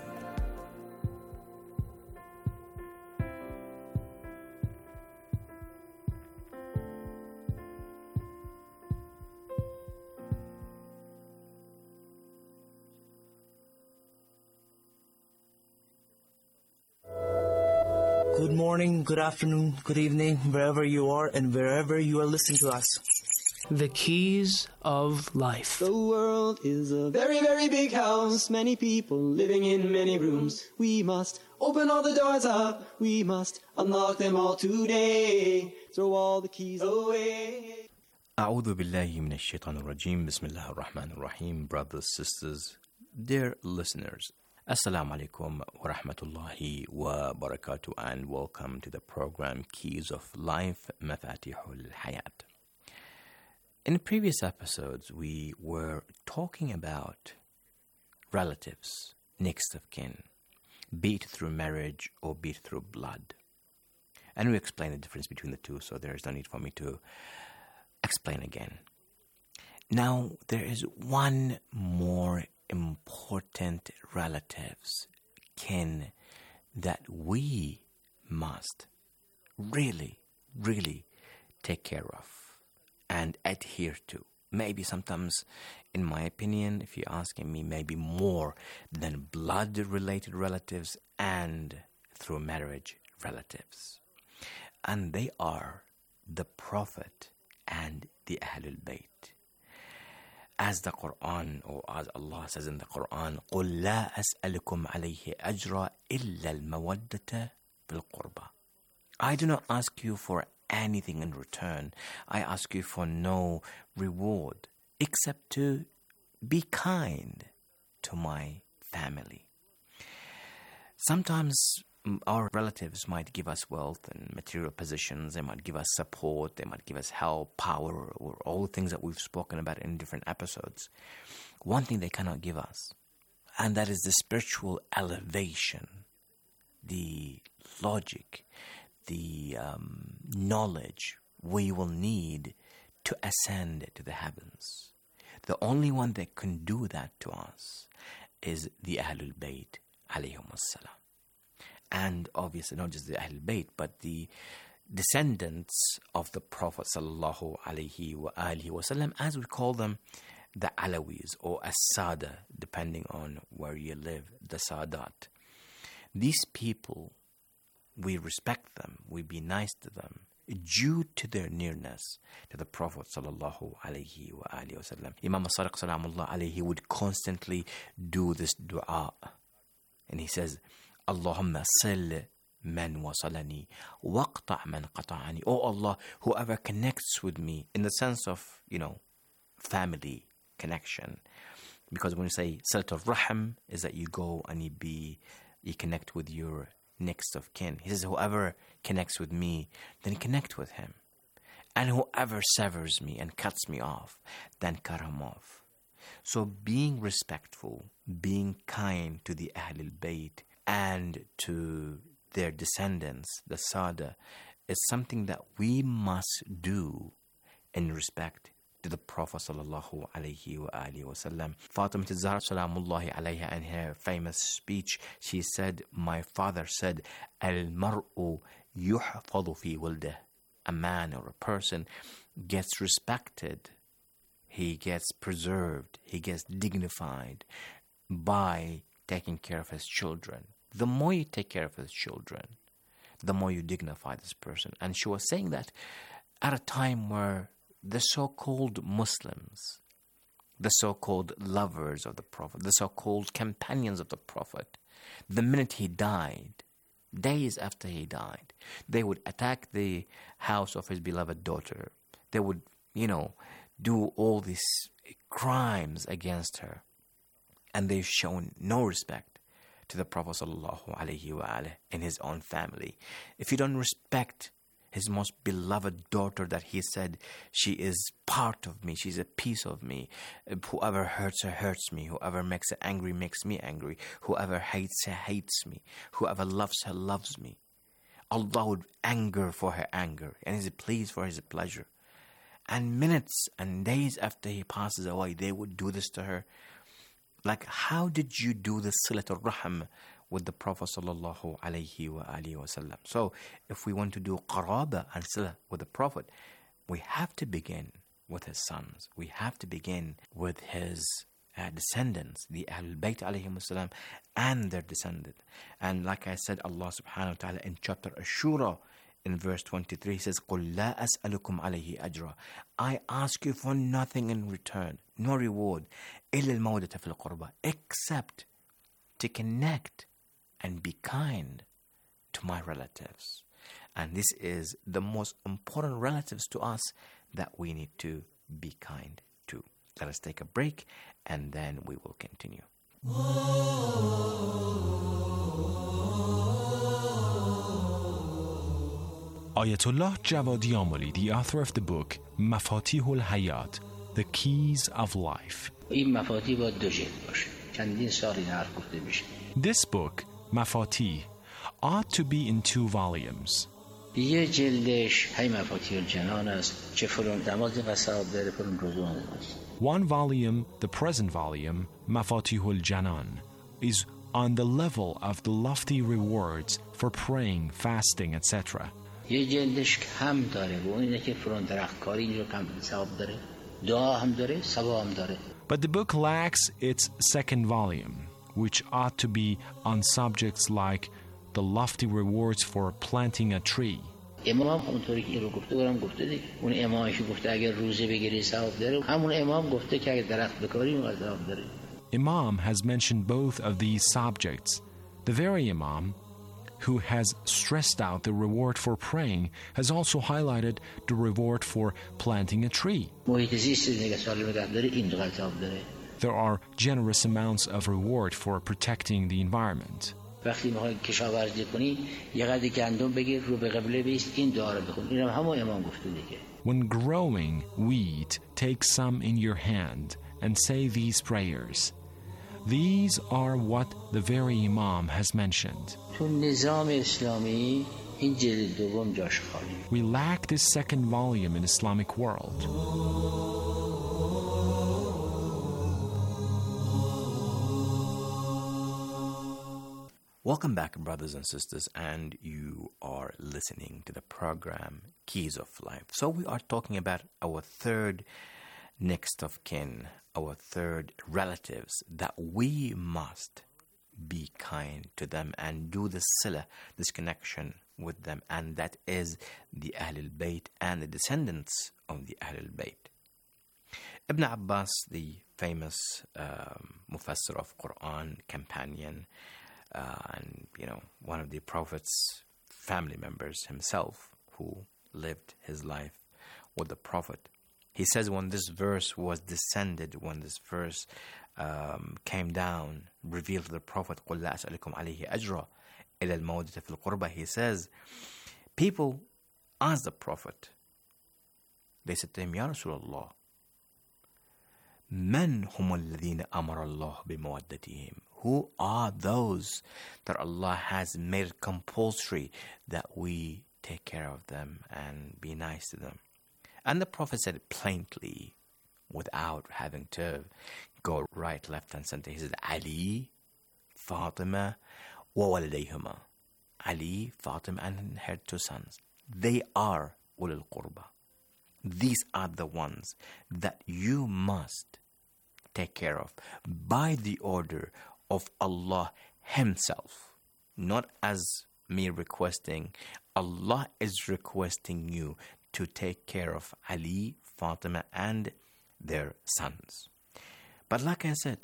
[SPEAKER 6] Good morning, good afternoon, good evening, wherever you are and wherever you are listening to us.
[SPEAKER 7] The keys of life.
[SPEAKER 8] The world is a very, very big house. Many people living in many rooms. We must open all the doors up. We must unlock them all today. Throw all the keys away.
[SPEAKER 9] أعوذ بالله من الشيطان الرجيم. بسم الله الرحمن الرحيم. Brothers, sisters, dear listeners, Assalamu alaikum wa rahmatullahi wa barakatuh, and welcome to the program Keys of Life, Mafatihul Hayat. In previous episodes, we were talking about relatives, next of kin, be it through marriage or be it through blood. And we explained the difference between the two, so there is no need for me to explain again. Now, there is one more important relatives, kin, that we must really, really take care of and adhere to. Maybe sometimes, in my opinion, if you're asking me, maybe more than blood-related relatives and through marriage relatives. And they are the Prophet and the Ahlul Bayt. As the Quran, or as Allah says in the Quran, قُلْ لَا أَسْأَلُكُمْ عَلَيْهِ أَجْرًا إِلَّا الْمَوَدَّةَ بِالْقُرْبَى. I do not ask you for anything in return. I ask you for no reward except to be kind to my family. Sometimes our relatives might give us wealth and material positions. They might give us support. They might give us help, power, or all the things that we've spoken about in different episodes. One thing they cannot give us, and that is the spiritual elevation, the logic, the knowledge we will need to ascend to the heavens. The only one that can do that to us is the Ahlul Bayt, alayhum as-salam. And obviously not just the Ahlul Bayt, but the descendants of the Prophet sallallahu alaihi wasallam, as we call them, the Alawis or As-Sada, depending on where you live, the Sadat. These people, we respect them, we be nice to them, due to their nearness to the Prophet sallallahu alaihi wasallam. Imam as-Sadiq salamullah alayhi would constantly do this dua, and he says, Allahumma sil man wasalani waqta' man qata'ani. Oh Allah, whoever connects with me, in the sense of, family connection, because when you say Salatul Rahim, is that you go and you connect with your next of kin. He says, whoever connects with me, then connect with him. And whoever severs me and cuts me off, then cut him off. So being respectful, being kind to the Ahlul Bayt and to their descendants, the Sada, is something that we must do in respect to the Prophet sallallahu alaihi wasallam. Fatima az-Zahra salamullahi alayha, in her famous speech, she said, my father said, al-mar'u yuhfadu fi waldah. A man or a person gets respected, he gets preserved, he gets dignified by taking care of his children. The more you take care of his children, the more you dignify this person. And she was saying that at a time where the so-called Muslims, the so-called lovers of the Prophet, the so-called companions of the Prophet, the minute he died, days after he died, they would attack the house of his beloved daughter. They would, do all these crimes against her. And they've shown no respect to the Prophet sallallahu alaihi wasallam and his own family. If you don't respect his most beloved daughter, that he said, she is part of me, she's a piece of me. Whoever hurts her hurts me. Whoever makes her angry makes me angry. Whoever hates her hates me. Whoever loves her loves me. Allah would anger for her anger, and is pleased for his pleasure. And minutes and days after he passes away, they would do this to her. Like, how did you do the Silatul Rahim with the Prophet sallallahu alaihi wasallam? So, if we want to do qaraba and sila with the Prophet, we have to begin with his sons. We have to begin with his descendants, the Ahlul Bayt alayhim salam, and their descendants. And like I said, Allah subhanahu wa ta'ala in chapter Ash-Shura, in verse 23, he says, قُلْ لَا أَسْأَلُكُمْ عَلَيْهِ أَجْرًا. I ask you for nothing in return, no reward, إِلَّا الْمَوْدَةَ فِي الْقُرْبَى, except to connect and be kind to my relatives. And this is the most important relatives to us that we need to be kind to. Let us take a break and then we will continue.
[SPEAKER 11] Ayatollah Javadi Amoli, the author of the book Mafatihul Hayat, The Keys of Life. This book, Mafatih, ought to be in 2 volumes. One volume, the present volume, Mafatihul Janan, is on the level of the lofty rewards for praying, fasting, etc.
[SPEAKER 12] یه جلدش کم داره و اینه که فرون درختکاری اینجا کم ثواب داره دعا هم داره ثواب هم داره.
[SPEAKER 11] But the book lacks its second volume, which ought to be on subjects like the lofty rewards for planting a tree.
[SPEAKER 12] امام اونطوری که این رو گفته برام گفته دیگه اون امامی که گفته اگر روزه بگیری ثواب داره همون امام گفته که اگر درخت بکاری اون ثواب داره.
[SPEAKER 11] Imam has mentioned both of these subjects. The very Imam who has stressed out the reward for praying has also highlighted the reward for planting a tree. There are generous amounts of reward for protecting the environment. When growing wheat, take some in your hand and say these prayers. These are what the very Imam has mentioned. We lack this second volume in Islamic world.
[SPEAKER 9] Welcome back, brothers and sisters, and you are listening to the program Keys of Life. So we are talking about our third next of kin, our third relatives, that we must be kind to them and do the sila, this connection with them, and that is the Ahlul Bayt and the descendants of the Ahlul Bayt. Ibn Abbas, the famous Mufassir of Quran, companion, and one of the Prophet's family members himself, who lived his life with the Prophet. He says when this verse was descended, when this verse came down, revealed to the Prophet, قُلْ لَا أَسْأَلُكُمْ عَلَيْهِ أَجْرًا إِلَى الْمَوَدَّةِ فِي الْقُرْبَى. He says, people asked the Prophet, they said to him, Ya Rasulullah, مَنْ هُمُ الَّذِينَ أَمَرَ اللَّهُ بِمَوَدَّتِهِمْ? Who are those that Allah has made it compulsory that we take care of them and be nice to them? And the Prophet said it plainly, without having to go right, left, and center. He said, Ali, Fatima, wa waladayhuma. Ali, Fatima, and her two sons. They are ulul qurba. These are the ones that you must take care of by the order of Allah Himself. Not as me requesting. Allah is requesting you to take care of Ali, Fatima, and their sons. But like I said,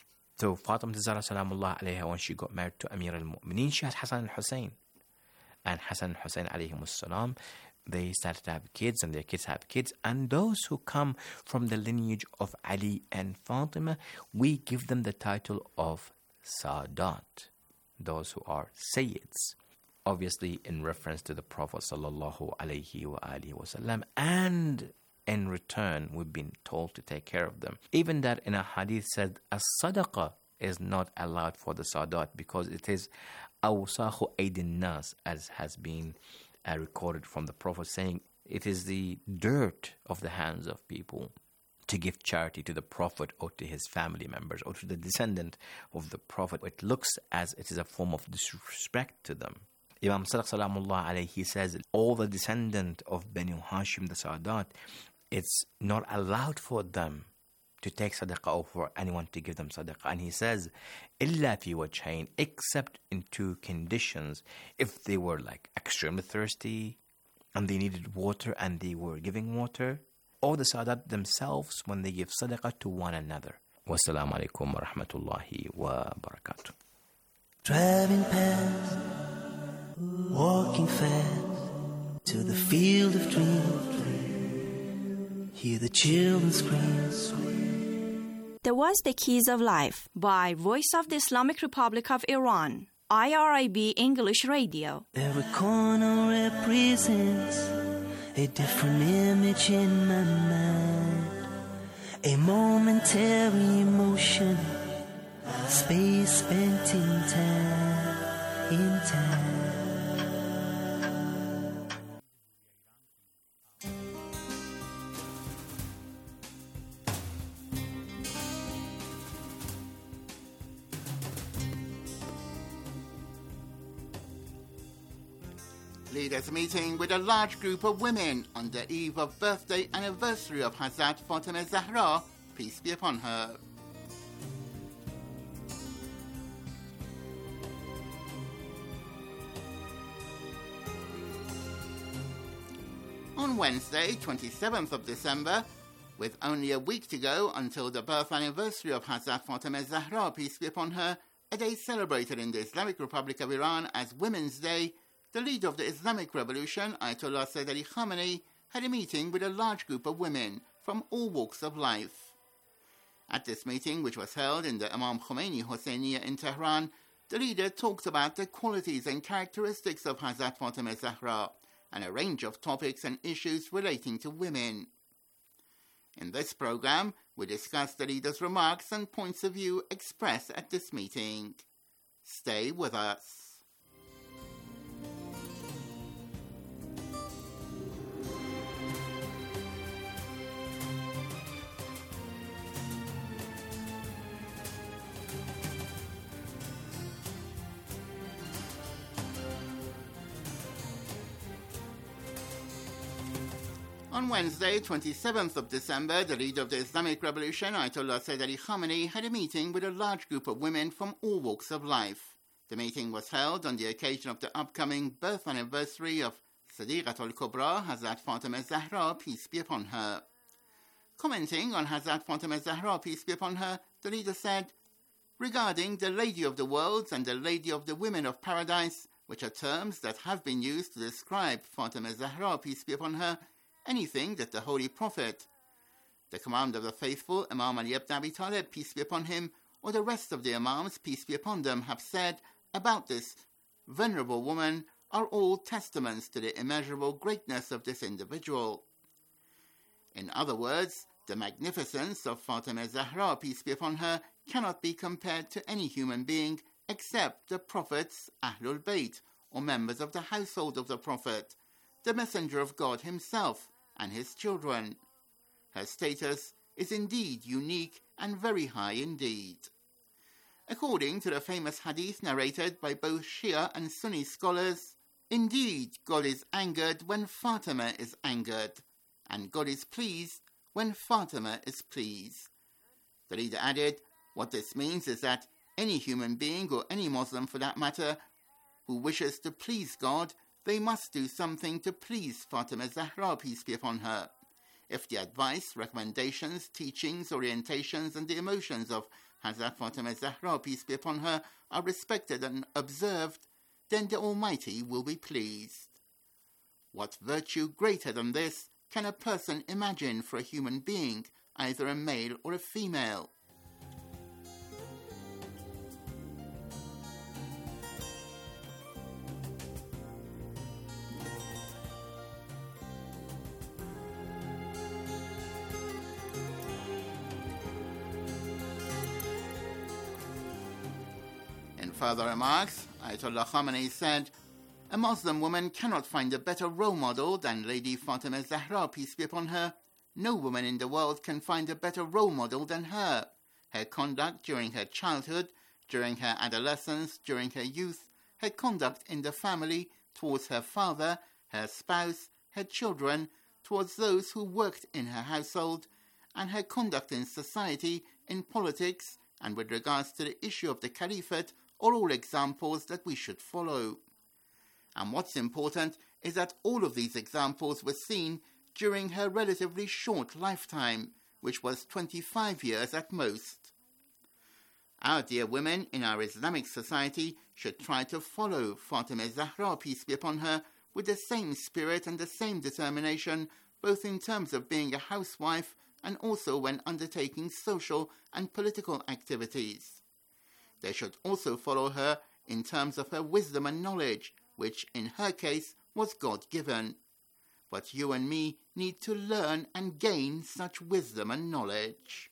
[SPEAKER 9] so Fatima Zahra Salamullah alayha, when she got married to Amir al-Mu'mineen, she had Hassan and Hussein. And Hassan and Hussein alayhimus salam, they started to have kids, and their kids have kids. And those who come from the lineage of Ali and Fatima, we give them the title of Sadat, those who are Sayyids. Obviously in reference to the Prophet sallallahu alayhi wa alihi wasallam, and in return we've been told to take care of them. Even that in a hadith said a sadaqah is not allowed for the Sadat because it is awsakhu aydin nas, as has been recorded from the Prophet, saying it is the dirt of the hands of people to give charity to the Prophet or to his family members or to the descendant of the Prophet. It looks as it is a form of disrespect to them. Imam Sadiq Salamullah alayhi, he says, all the descendant of Banu Hashim, the Sadat, it's not allowed for them to take sadaqah or for anyone to give them sadaqah. And he says, إِلَّا فِي وَجْهَيْنِ, except in two conditions. If they were like extremely thirsty and they needed water and they were giving water, or the Sadat themselves when they give sadaqah to one another. Wassalamu alaikum wa rahmatullahi wa barakatuh.
[SPEAKER 13] Driving past, walking fast to the field of dreams. Hear the children scream.
[SPEAKER 3] There was The Keys of Life by Voice of the Islamic Republic of Iran, IRIB English Radio.
[SPEAKER 13] Every corner represents a different image in my mind. A momentary emotion, space spent in time.
[SPEAKER 14] Leaders meeting with a large group of women on the eve of birthday anniversary of Hazrat Fatima Zahra, peace be upon her. On Wednesday, 27th of December, with only a week to go until the birth anniversary of Hazrat Fatima Zahra, peace be upon her, a day celebrated in the Islamic Republic of Iran as Women's Day, the leader of the Islamic Revolution, Ayatollah Sayyid Ali Khamenei, had a meeting with a large group of women from all walks of life. At this meeting, which was held in the Imam Khomeini Hosseiniya in Tehran, the leader talked about the qualities and characteristics of Hazrat Fatima Zahra and a range of topics and issues relating to women. In this program, we discuss the leader's remarks and points of view expressed at this meeting. Stay with us. On Wednesday, 27th of December, the leader of the Islamic Revolution, Ayatollah Sayyid Ali Khamenei, had a meeting with a large group of women from all walks of life. The meeting was held on the occasion of the upcoming birth anniversary of Siddiqat al-Kubra, Hazrat Fatima Zahra, peace be upon her. Commenting on Hazrat Fatima Zahra, peace be upon her, the leader said, "Regarding the Lady of the Worlds and the Lady of the Women of Paradise, which are terms that have been used to describe Fatima Zahra, peace be upon her, anything that the Holy Prophet, the Commander of the Faithful, Imam Ali ibn Abi Talib, peace be upon him, or the rest of the Imams, peace be upon them, have said about this venerable woman are all testaments to the immeasurable greatness of this individual." In other words, the magnificence of Fatima Zahra, peace be upon her, cannot be compared to any human being except the Prophet's Ahlul Bayt, or members of the household of the Prophet, the Messenger of God himself, and his children. Her status is indeed unique and very high indeed. According to the famous hadith narrated by both Shia and Sunni scholars, indeed God is angered when Fatima is angered, and God is pleased when Fatima is pleased. The leader added, what this means is that any human being, or any Muslim for that matter, who wishes to please God, they must do something to please Fatima Zahra, peace be upon her. If the advice, recommendations, teachings, orientations, and the emotions of Hazrat Fatima Zahra, peace be upon her, are respected and observed, then the Almighty will be pleased. What virtue greater than this can a person imagine for a human being, either a male or a female? In further remarks, Ayatollah Khamenei said, "A Muslim woman cannot find a better role model than Lady Fatima Zahra, peace be upon her. No woman in the world can find a better role model than her. Her conduct during her childhood, during her adolescence, during her youth, her conduct in the family, towards her father, her spouse, her children, towards those who worked in her household, and her conduct in society, in politics, and with regards to the issue of the Caliphate, are all examples that we should follow." And what's important is that all of these examples were seen during her relatively short lifetime, which was 25 years at most. Our dear women in our Islamic society should try to follow Fatima Zahra, peace be upon her, with the same spirit and the same determination, both in terms of being a housewife and also when undertaking social and political activities. They should also follow her in terms of her wisdom and knowledge, which in her case was God-given. But you and me need to learn and gain such wisdom and knowledge.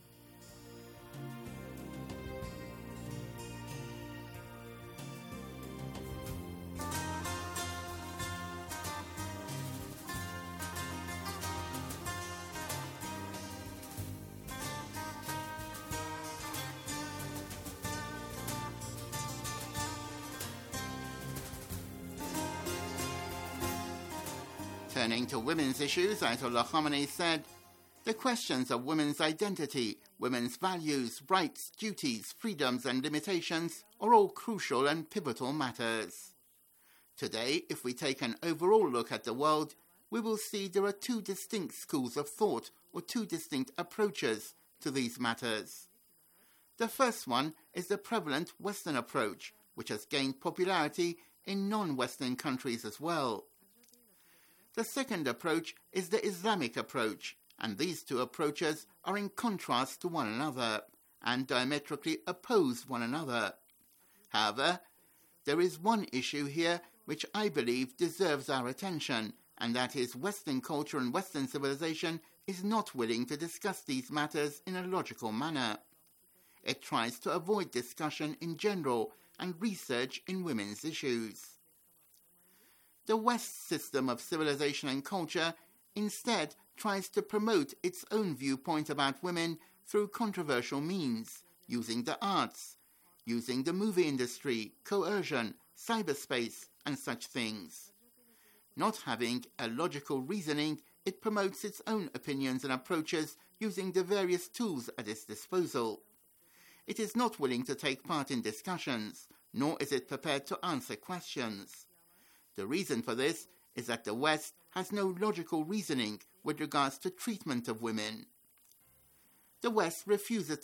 [SPEAKER 14] Turning to women's issues, Ayatollah Khamenei said, "The questions of women's identity, women's values, rights, duties, freedoms and limitations are all crucial and pivotal matters. Today, if we take an overall look at the world, we will see there are two distinct schools of thought or two distinct approaches to these matters. The first one is the prevalent Western approach, which has gained popularity in non-Western countries as well. The second approach is the Islamic approach, and these two approaches are in contrast to one another and diametrically oppose one another. However, there is one issue here which I believe deserves our attention, and that is Western culture and Western civilization is not willing to discuss these matters in a logical manner. It tries to avoid discussion in general and research in women's issues. The West's system of civilization and culture instead tries to promote its own viewpoint about women through controversial means, using the arts, using the movie industry, coercion, cyberspace, and such things. Not having a logical reasoning it promotes its own opinions and approaches using the various tools at its disposal. It is not willing to take part in discussions, nor is it prepared to answer questions. The reason for this is that the West has no logical reasoning with regards to treatment of women. The West refuses